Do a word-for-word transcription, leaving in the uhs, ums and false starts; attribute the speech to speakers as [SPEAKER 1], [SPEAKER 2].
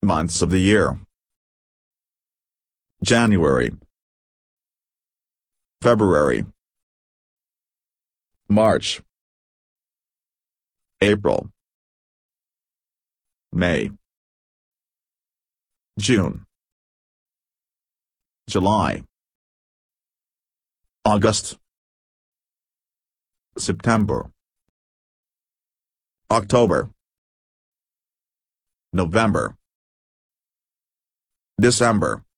[SPEAKER 1] Months of the year: January, February, March, April, May, June, July, August, September, October, November, December.